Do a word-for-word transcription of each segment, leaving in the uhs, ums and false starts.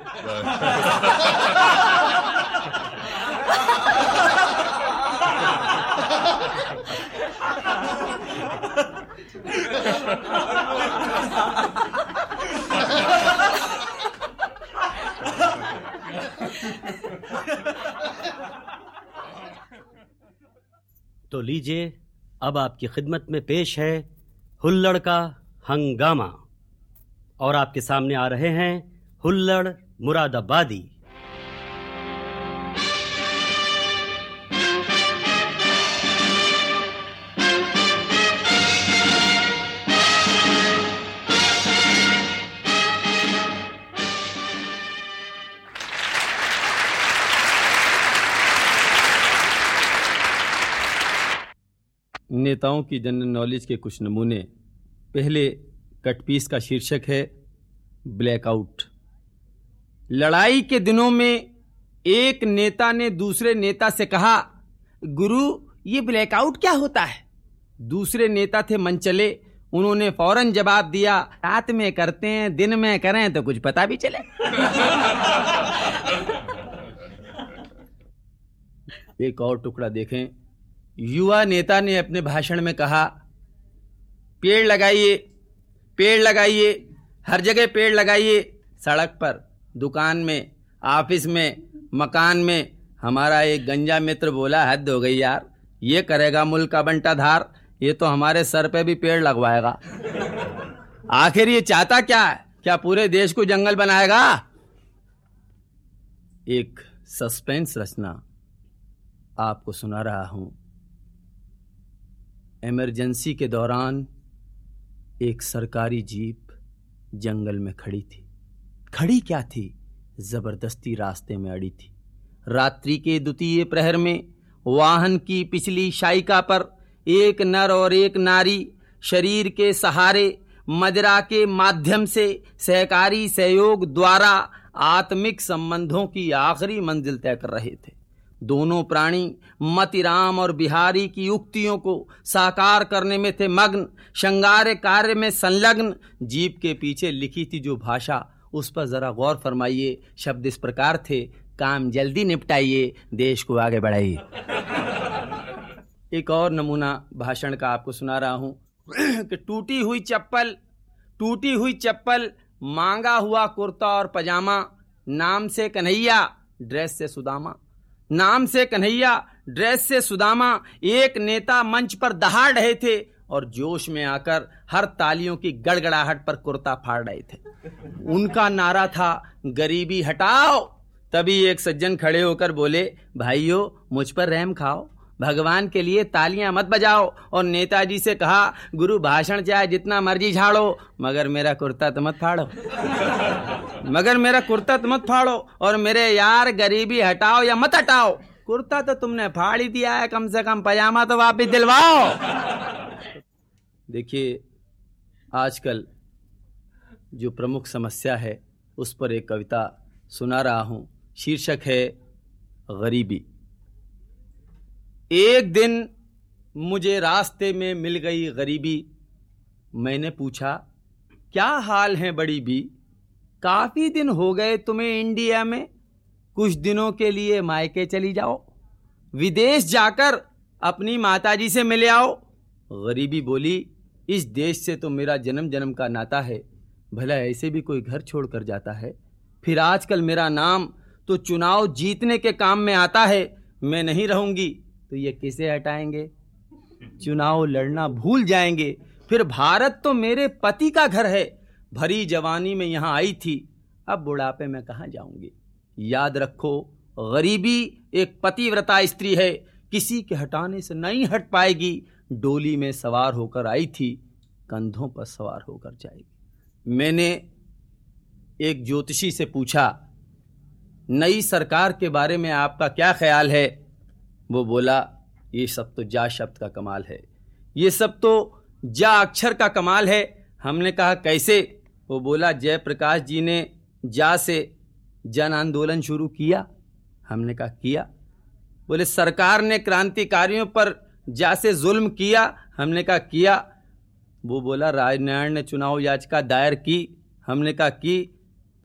तो लीजिए, अब आपकी खिदमत में पेश है हुल्लड़ का हंगामा, और आपके सामने आ रहे हैं हुल्लड़ मुरादाबादी। नेताओं की जनरल नॉलेज के कुछ नमूने। पहले कटपीस का शीर्षक है ब्लैकआउट। लड़ाई के दिनों में एक नेता ने दूसरे नेता से कहा, गुरु ये ब्लैकआउट क्या होता है? दूसरे नेता थे मनचले, उन्होंने फौरन जवाब दिया, रात में करते हैं, दिन में करें तो कुछ पता भी चले। एक और टुकड़ा देखें। युवा नेता ने अपने भाषण में कहा, पेड़ लगाइए, पेड़ लगाइए, हर जगह पेड़ लगाइए, सड़क पर, दुकान में, ऑफिस में, मकान में। हमारा एक गंजा मित्र बोला, हद हो गई यार, ये करेगा मुल्क का बंटाधार, ये तो हमारे सर पे भी पेड़ लगवाएगा। आखिर ये चाहता क्या है? क्या पूरे देश को जंगल बनाएगा? एक सस्पेंस रचना आपको सुना रहा हूं। इमरजेंसी के दौरान एक सरकारी जीप जंगल में खड़ी थी। खड़ी क्या थी? जबरदस्ती रास्ते में अड़ी थी। रात्रि के द्वितीय प्रहर में वाहन की पिछली शायिका पर एक नर और एक नारी शरीर के सहारे मदिरा के माध्यम से सहकारी सहयोग द्वारा आत्मिक संबंधों की आखिरी मंजिल तय कर रहे थे। दोनों प्राणी मतिराम और बिहारी की उक्तियों को साकार करने में थे मग्न, श्रृंगार कार्य में संलग्न। जीप के पीछे लिखी थी जो भाषा, उस पर जरा गौर फरमाइए। शब्द इस प्रकार थे, काम जल्दी निपटाइए, देश को आगे बढ़ाइए। एक और नमूना भाषण का आपको सुना रहा हूं कि टूटी हुई चप्पल, टूटी हुई चप्पल, मांगा हुआ कुर्ता और पजामा, नाम से कन्हैया, ड्रेस से सुदामा। नाम से कन्हैया, ड्रेस से सुदामा। एक नेता मंच पर दहाड़ रहे थे और जोश में आकर हर तालियों की गड़गड़ाहट पर कुर्ता फाड़ रहे थे। उनका नारा था, गरीबी हटाओ। तभी एक सज्जन खड़े होकर बोले, भाइयों मुझ पर रहम खाओ, भगवान के लिए तालियां मत बजाओ। और नेताजी से कहा, गुरु भाषण चाहे जितना मर्जी झाड़ो, मगर मेरा कुर्ता तो मत फाड़ो, मगर मेरा कुर्ता तो मत फाड़ो। और मेरे यार, गरीबी हटाओ या मत हटाओ, कुर्ता तो तुमने फाड़ ही दिया है, कम से कम पजामा तो वापिस दिलवाओ। देखिए, आजकल जो प्रमुख समस्या है उस पर एक कविता सुना रहा हूं। शीर्षक है गरीबी। एक दिन मुझे रास्ते में मिल गई गरीबी। मैंने पूछा, क्या हाल है बड़ी बी? काफी दिन हो गए तुम्हें इंडिया में, कुछ दिनों के लिए मायके चली जाओ, विदेश जाकर अपनी माताजी से मिले आओ। गरीबी बोली, इस देश से तो मेरा जन्म जन्म का नाता है, भला ऐसे भी कोई घर छोड़कर जाता है? फिर आजकल मेरा नाम तो चुनाव जीतने के काम में आता है। मैं नहीं रहूंगी तो ये किसे हटाएंगे? चुनाव लड़ना भूल जाएंगे। फिर भारत तो मेरे पति का घर है, भरी जवानी में यहाँ आई थी, अब बुढ़ापे में कहाँ जाऊंगी? याद रखो, गरीबी एक पतिव्रता स्त्री है, किसी के हटाने से नहीं हट पाएगी। डोली में सवार होकर आई थी, कंधों पर सवार होकर जाएगी। मैंने एक ज्योतिषी से पूछा, नई सरकार के बारे में आपका क्या ख्याल है? वो बोला, ये सब तो जा शब्द का कमाल है, ये सब तो जा अक्षर का कमाल है। हमने कहा कैसे? वो बोला, जयप्रकाश जी ने जा से जन आंदोलन शुरू किया। हमने कहा किया। बोले, सरकार ने क्रांतिकारियों पर जा से जुल्म किया। हमने कहा किया। वो बोला, राजनारायण ने चुनाव याचिका दायर की। हमने कहा की।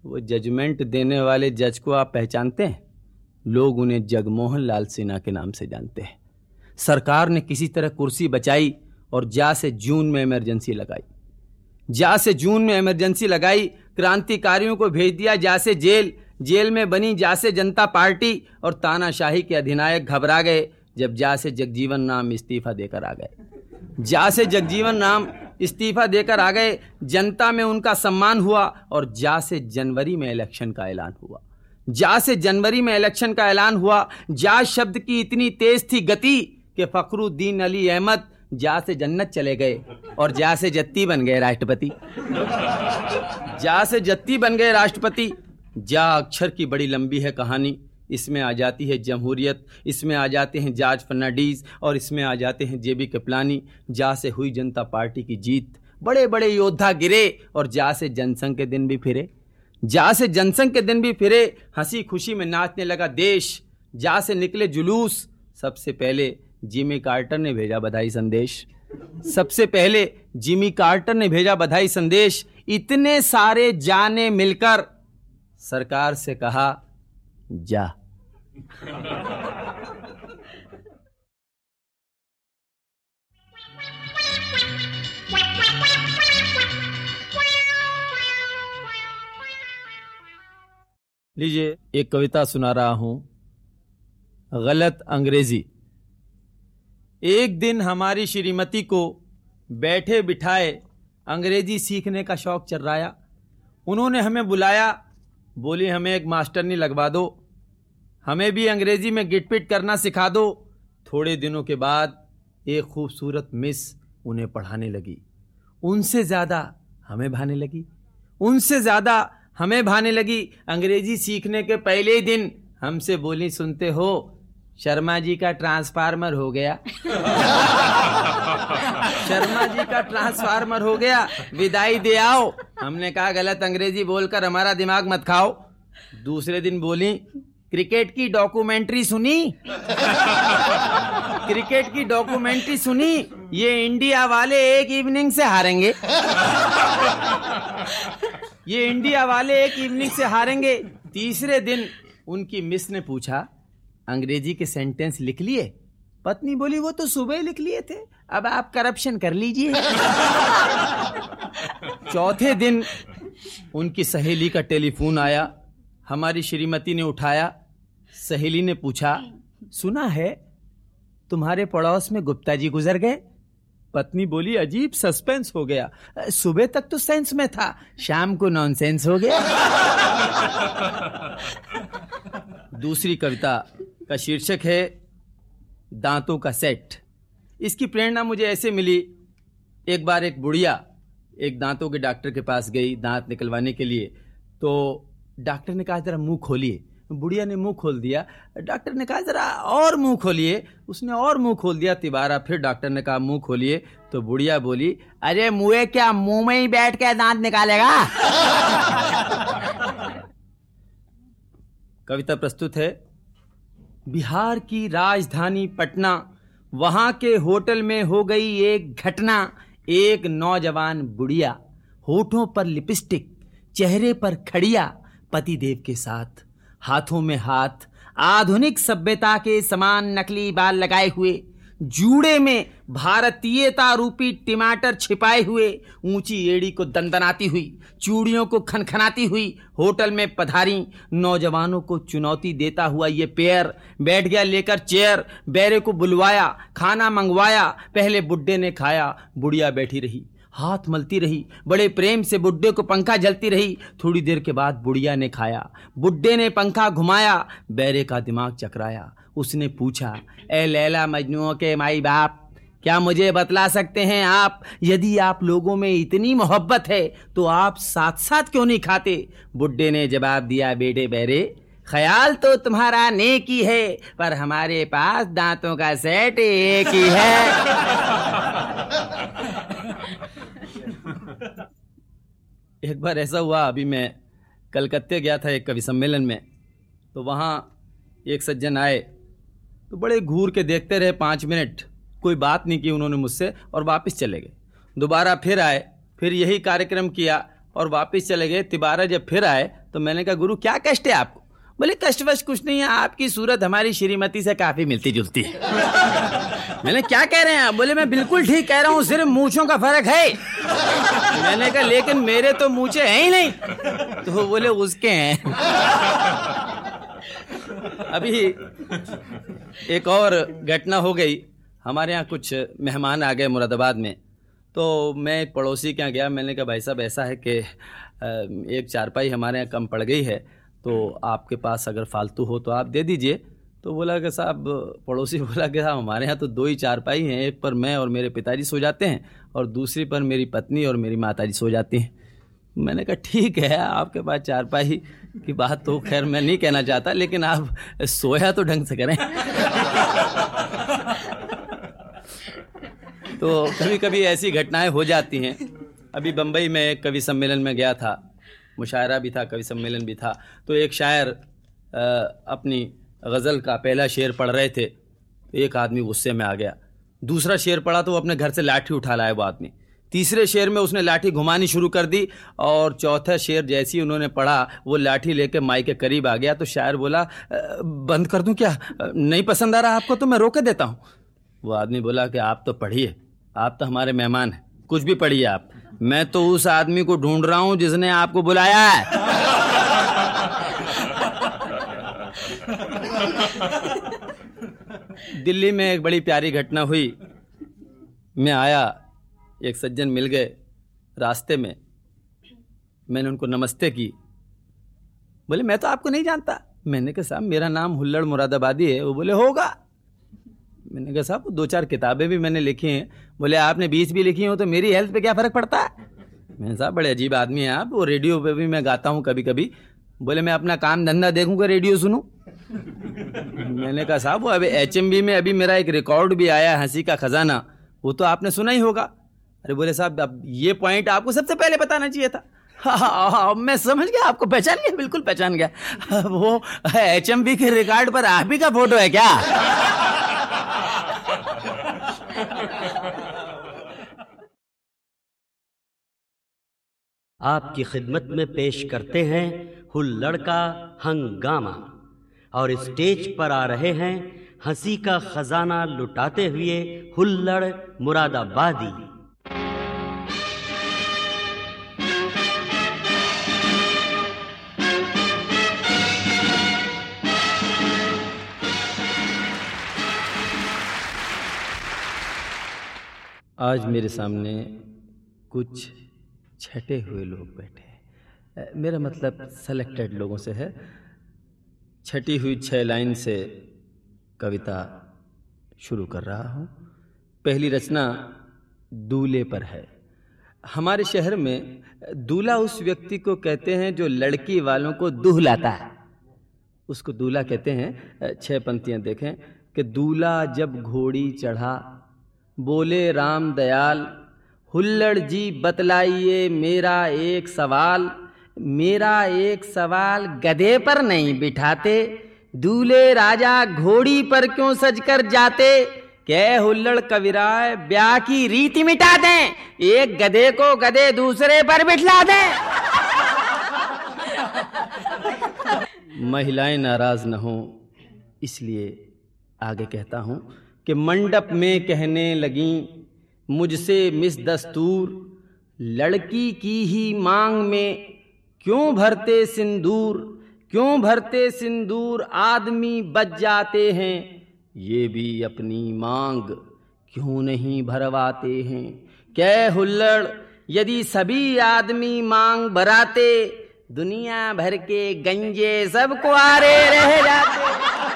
वो जजमेंट देने वाले जज को आप पहचानते हैं? लोग उन्हें जगमोहन लाल सिन्हा के नाम से जानते हैं। सरकार ने किसी तरह कुर्सी बचाई और जा से जून में इमरजेंसी लगाई। जा से जून में इमरजेंसी लगाई, क्रांतिकारियों को भेज दिया जा से जेल। जेल में बनी जा से जनता पार्टी और तानाशाही के अधिनायक घबरा गए जब जा से जगजीवन राम इस्तीफा देकर आ गए। जा से जगजीवन राम इस्तीफा देकर आ गए, जनता में उनका सम्मान हुआ और जा से जनवरी में इलेक्शन का ऐलान हुआ। जा से जनवरी में इलेक्शन का ऐलान हुआ। जा शब्द की इतनी तेज थी गति कि फखरुद्दीन अली अहमद जा से जन्नत चले गए और जा से जत्ती बन गए राष्ट्रपति। जा से जत्ती बन गए राष्ट्रपति। जा अक्षर की बड़ी लंबी है कहानी। इसमें आ जाती है जमहूरियत, इसमें आ जाते हैं जॉर्ज फर्नांडीज और इसमें आ जाते हैं जेबी कृपलानी। जा से हुई जनता पार्टी की जीत, बड़े बड़े योद्धा गिरे और जा से जनसंघ के दिन भी फिरे। जा से जनसंघ के दिन भी फिरे, हंसी खुशी में नाचने लगा देश। जा से निकले जुलूस। सबसे पहले जिमी कार्टर ने भेजा बधाई संदेश। सबसे पहले जिमी कार्टर ने भेजा बधाई संदेश। इतने सारे जा ने मिलकर सरकार से कहा जा। लीजिए एक कविता सुना रहा हूं, गलत अंग्रेजी। एक दिन हमारी श्रीमती को बैठे बिठाए अंग्रेजी सीखने का शौक चर्राया। उन्होंने हमें बुलाया, बोली हमें एक मास्टरनी लगवा दो, हमें भी अंग्रेजी में गिटपिट करना सिखा दो। थोड़े दिनों के बाद एक खूबसूरत मिस उन्हें पढ़ाने लगी। उनसे ज़्यादा हमें भाने लगी, उनसे ज़्यादा हमें भाने लगी। अंग्रेजी सीखने के पहले ही दिन हमसे बोली, सुनते हो शर्मा जी का ट्रांसफार्मर हो गया। शर्मा जी का ट्रांसफार्मर हो गया, विदाई दे आओ। हमने कहा गलत अंग्रेजी बोलकर हमारा दिमाग मत खाओ। दूसरे दिन बोली, क्रिकेट की डॉक्यूमेंट्री सुनी? क्रिकेट की डॉक्यूमेंट्री सुनी? ये इंडिया वाले एक इवनिंग से हारेंगे। ये इंडिया वाले एक इवनिंग से हारेंगे। तीसरे दिन उनकी मिस ने पूछा, अंग्रेजी के सेंटेंस लिख लिए? पत्नी बोली, वो तो सुबह लिख लिए थे, अब आप करप्शन कर लीजिए। चौथे दिन उनकी सहेली का टेलीफोन आया। हमारी श्रीमती ने उठाया। सहेली ने पूछा, सुना है तुम्हारे पड़ोस में गुप्ता जी गुजर गए? पत्नी बोली, अजीब सस्पेंस हो गया, सुबह तक तो सेंस में था, शाम को नॉनसेंस हो गया। दूसरी कविता का शीर्षक है दांतों का सेट। इसकी प्रेरणा मुझे ऐसे मिली, एक बार एक बुढ़िया एक दांतों के डॉक्टर के पास गई दांत निकलवाने के लिए। तो डॉक्टर ने कहा जरा मुंह खोलिए। बुढ़िया ने मुंह खोल दिया। डॉक्टर ने कहा जरा और मुंह खोलिए। उसने और मुंह खोल दिया। तिबारा फिर डॉक्टर ने कहा मुंह खोलिए। तो बुढ़िया बोली, अरे मुँह क्या मुंह में ही बैठ के दांत निकालेगा? कविता प्रस्तुत है। बिहार की राजधानी पटना, वहां के होटल में हो गई एक घटना। एक नौजवान बुढ़िया, होठों पर लिपस्टिक, चेहरे पर खड़िया, पतिदेव के साथ, हाथों में हाथ, आधुनिक सभ्यता के समान नकली बाल लगाए हुए, जूड़े में भारतीयता रूपी टमाटर छिपाए हुए, ऊंची एड़ी को दंदनाती हुई, चूड़ियों को खनखनाती हुई होटल में पधारी। नौजवानों को चुनौती देता हुआ ये पेयर बैठ गया लेकर चेयर। बैरे को बुलवाया, खाना मंगवाया। पहले बुड्ढे ने खाया, बुढ़िया बैठी रही, हाथ मलती रही, बड़े प्रेम से बुड्ढे को पंखा झलती रही। थोड़ी देर के बाद बुढ़िया ने खाया, बुड्ढे ने पंखा घुमाया। बैरे का दिमाग चकराया। उसने पूछा, ए लैला मजनू के माई बाप, क्या मुझे बतला सकते हैं आप, यदि आप लोगों में इतनी मोहब्बत है तो आप साथ साथ क्यों नहीं खाते? बुड्ढे ने जवाब दिया, बेटे बैरे, ख्याल तो तुम्हारा नेक ही है, पर हमारे पास दांतों का सेट एक ही है। एक बार ऐसा हुआ, अभी मैं कलकत्ते गया था एक कवि सम्मेलन में। तो वहाँ एक सज्जन आए, तो बड़े घूर के देखते रहे पाँच मिनट, कोई बात नहीं की उन्होंने मुझसे और वापस चले गए। दोबारा फिर आए, फिर यही कार्यक्रम किया और वापस चले गए। तिबारा जब फिर आए तो मैंने कहा गुरु क्या कष्ट है आपको? बोले कष्ट वष्ट कुछ नहीं है, आपकी सूरत हमारी श्रीमती से काफी मिलती जुलती है। मैंने क्या कह रहे हैं आप? बोले मैं बिल्कुल ठीक कह रहा हूँ, सिर्फ मूंछों का फर्क है। मैंने कहा लेकिन मेरे तो मूंछे हैं ही नहीं। तो बोले उसके हैं। अभी एक और घटना हो गई, हमारे यहाँ कुछ मेहमान आ गए मुरादाबाद में, तो मैं एक पड़ोसी के यहाँ गया। मैंने कहा भाई साहब ऐसा है कि एक चारपाई हमारे यहाँ कम पड़ गई है, तो आपके पास अगर फालतू हो तो आप दे दीजिए। तो बोला कि साहब, पड़ोसी बोला कि साहब हमारे यहाँ तो दो ही चारपाई हैं, एक पर मैं और मेरे पिताजी सो जाते हैं और दूसरी पर मेरी पत्नी और मेरी माताजी सो जाती हैं। मैंने कहा ठीक है, आपके पास चारपाई की बात तो खैर मैं नहीं कहना चाहता, लेकिन आप सोया तो ढंग से करें। तो कभी कभी ऐसी घटनाएं हो जाती हैं। अभी बम्बई में एक कवि सम्मेलन में गया था, मुशायरा भी था, कवि सम्मेलन भी था। तो एक शायर अपनी गज़ल का पहला शेर पढ़ रहे थे, तो एक आदमी गुस्से में आ गया। दूसरा शेर पढ़ा तो वो अपने घर से लाठी उठा लाया वो आदमी। तीसरे शेर में उसने लाठी घुमानी शुरू कर दी, और चौथा शेर जैसे ही उन्होंने पढ़ा वो लाठी लेके माई के करीब आ गया। तो शायर बोला बंद कर दूं क्या? नहीं पसंद आ रहा आपको तो मैं रोके देता हूँ। वो आदमी बोला कि आप तो पढ़िए, आप तो हमारे मेहमान हैं, कुछ भी पढ़िए आप। मैं तो उस आदमी को ढूंढ रहा हूं जिसने आपको बुलाया है। दिल्ली में एक बड़ी प्यारी घटना हुई। मैं आया, एक सज्जन मिल गए रास्ते में, मैंने उनको नमस्ते की। बोले मैं तो आपको नहीं जानता। मैंने कहा साहब मेरा नाम हुल्लड़ मुरादाबादी है। वो बोले होगा। मैंने कहा साहब दो चार किताबें भी मैंने लिखी हैं। बोले आपने बीस भी लिखी हो तो मेरी हेल्थ पे क्या फ़र्क पड़ता है? मैंने साहब बड़े अजीब आदमी हैं आप। वो रेडियो पे भी मैं गाता हूँ कभी कभी। बोले मैं अपना काम धंधा देखूँगा, रेडियो सुनूँ। मैंने कहा साहब वो अभी एच एम बी में अभी मेरा एक रिकॉर्ड भी आया, हंसी का खजाना, वो तो आपने सुना ही होगा। अरे बोले साहब अब ये पॉइंट आपको सबसे पहले बताना चाहिए था। हाँ हाँ हाँ मैं समझ गया, आपको पहचान गया, बिल्कुल पहचान गया। वो एच एम बी के रिकॉर्ड पर आप ही का फोटो है क्या? आपकी खिदमत में पेश करते हैं हुल्लड़ का हंगामा, और स्टेज पर आ रहे हैं हंसी का खजाना लुटाते हुए हुल्लड़ मुरादाबादी। आज मेरे सामने कुछ छटे हुए लोग बैठे हैं। मेरा मतलब सेलेक्टेड लोगों से है। छटी हुई छह लाइन से कविता शुरू कर रहा हूँ। पहली रचना दूल्हे पर है। हमारे शहर में दूल्हा उस व्यक्ति को कहते हैं जो लड़की वालों को दुहलाता है, उसको दूल्हा कहते हैं। छह पंक्तियाँ देखें कि दूल्हा जब घोड़ी चढ़ा बोले राम दयाल, हुल्लड़ जी बतलाइए मेरा एक सवाल। मेरा एक सवाल गधे पर नहीं बिठाते, दूल्हे राजा घोड़ी पर क्यों सजकर जाते? क्या हुल्लड़ कविराय ब्याह की रीति मिटा दें, एक गधे को गधे दूसरे पर बिठला दें। महिलाएं नाराज न हों इसलिए आगे कहता हूं कि मंडप में कहने लगी मुझसे मिस दस्तूर, लड़की की ही मांग में क्यों भरते सिंदूर, क्यों भरते सिंदूर आदमी बच जाते हैं, ये भी अपनी मांग क्यों नहीं भरवाते हैं। क्या हुल्लड़ यदि सभी आदमी मांग भराते, दुनिया भर के गंजे सब कुआरे रह जाते।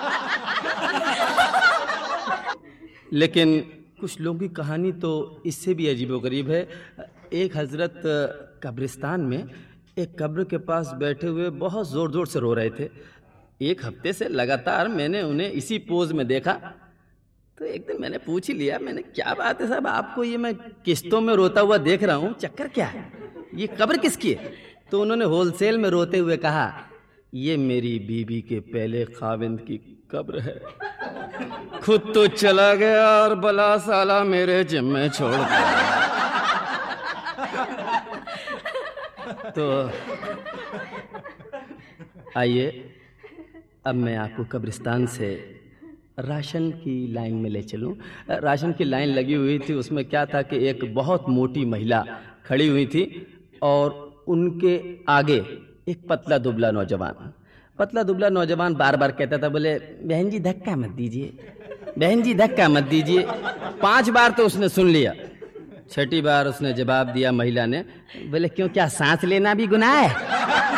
लेकिन कुछ लोगों की कहानी तो इससे भी अजीबोगरीब है। एक हजरत कब्रिस्तान में एक कब्र के पास बैठे हुए बहुत ज़ोर ज़ोर से रो रहे थे। एक हफ्ते से लगातार मैंने उन्हें इसी पोज में देखा। तो एक दिन मैंने पूछ ही लिया, मैंने क्या बात है साहब, आपको ये मैं किस्तों में रोता हुआ देख रहा हूँ, चक्कर क्या है, ये कब्र किसकी है? तो उन्होंने होलसेल में रोते हुए कहा, ये मेरी बीबी के पहले खाविंद की कब्र है, खुद तो चला गया और बला साला मेरे जिम्मे छोड़ दिया। तो आइए अब मैं आपको कब्रिस्तान से राशन की लाइन में ले चलूं। राशन की लाइन लगी हुई थी, उसमें क्या था कि एक बहुत मोटी महिला खड़ी हुई थी और उनके आगे एक पतला दुबला नौजवान पतला दुबला नौजवान बार बार कहता था, बोले बहन जी धक्का मत दीजिए, बहन जी धक्का मत दीजिए। पांच बार तो उसने सुन लिया, छठी बार उसने जवाब दिया महिला ने, बोले क्यों, क्या सांस लेना भी गुनाह है?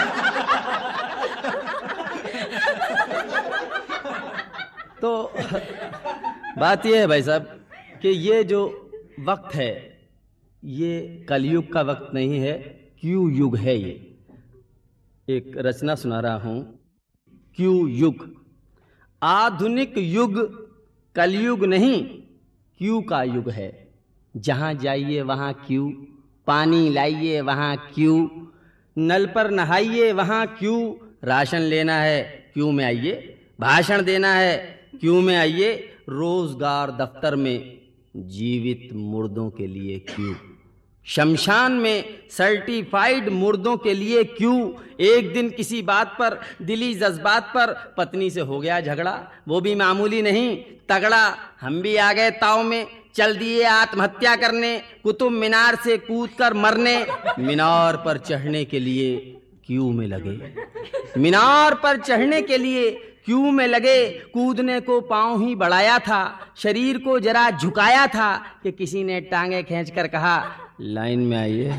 तो बात यह है भाई साहब कि ये जो वक्त है ये कलयुग का वक्त नहीं है, क्यू युग है। ये एक रचना सुना रहा हूं, क्यू युग। आधुनिक युग कलयुग नहीं, क्यू का युग है। जहां जाइए वहां क्यू, पानी लाइए वहां क्यू, नल पर नहाइए वहां क्यू, राशन लेना है क्यू में आइए, भाषण देना है क्यू में आइए, रोजगार दफ्तर में जीवित मुर्दों के लिए क्यू, शमशान में सर्टिफाइड मुर्दों के लिए क्यू। एक दिन किसी बात पर, दिली जज्बात पर पत्नी से हो गया झगड़ा, वो भी मामूली नहीं तगड़ा, हम भी आ गए ताव में, चल दिए आत्महत्या करने, कुतुब मीनार से कूद कर मरने, मीनार पर चढ़ने के लिए क्यू में लगे, मीनार पर चढ़ने के लिए क्यू में लगे। कूदने को पांव ही बढ़ाया था, शरीर को जरा झुकाया था कि किसी ने टांगे खींचकर कहा लाइन में आइए।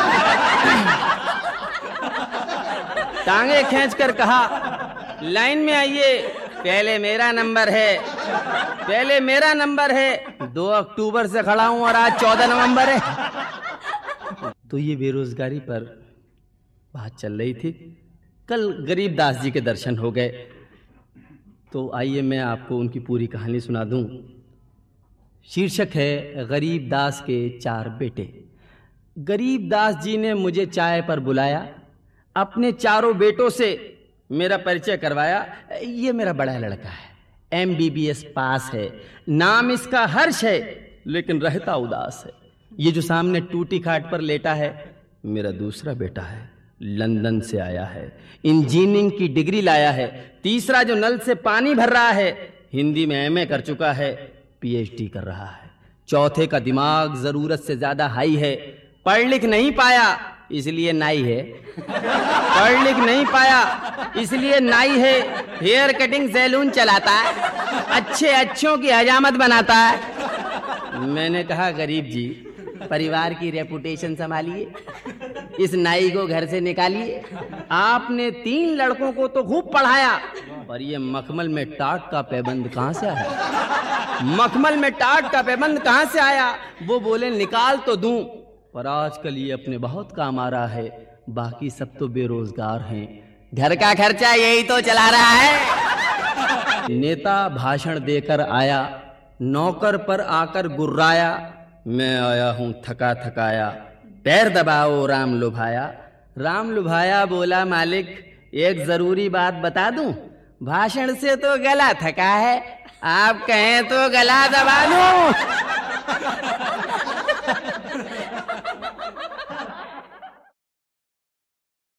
टांगे खींचकर कहा लाइन में आइए, पहले मेरा नंबर है, पहले मेरा नंबर है। दो अक्टूबर से खड़ा हूं और आज चौदह नवंबर है। तो ये बेरोजगारी पर बात चल रही थी। कल गरीबदास जी के दर्शन हो गए, तो आइए मैं आपको उनकी पूरी कहानी सुना दूं। शीर्षक है गरीबदास के चार बेटे। गरीबदास जी ने मुझे चाय पर बुलाया, अपने चारों बेटों से मेरा परिचय करवाया। ये मेरा बड़ा लड़का है, M B B S pass है, नाम इसका हर्ष है, लेकिन रहता उदास है। ये जो सामने टूटी खाट पर लेटा है मेरा दूसरा बेटा है, लंदन से आया है, इंजीनियरिंग की डिग्री लाया है। तीसरा जो नल से पानी भर रहा है हिंदी में एम ए कर चुका है, पी एच डी कर रहा है। चौथे का दिमाग जरूरत से ज्यादा हाई है, पढ़ लिख नहीं पाया इसलिए नाई है, पढ़ लिख नहीं पाया इसलिए नाई है, हेयर कटिंग सैलून चलाता है, अच्छे अच्छों की हजामत बनाता है। मैंने कहा गरीब जी परिवार की रेपुटेशन संभालिए, इस नाई को घर से निकालिए। आपने तीन लड़कों को तो खूब पढ़ाया, पर ये मखमल में टाट का पैबंद कहां से आया? मखमल में टाट का पैबंद कहां से आया? वो बोले निकाल तो दूं, पर आजकल ये अपने बहुत काम आ रहा है, बाकी सब तो बेरोजगार हैं, घर का खर्चा यही तो चला रहा है। नेता भाषण देकर आया, नौकर पर आकर गुर्राया, मैं आया हूं थका थकाया, पैर दबाओ राम लुभाया। राम लुभाया बोला मालिक एक जरूरी बात बता दूं, भाषण से तो गला थका है, आप कहें तो गला दबा दूं।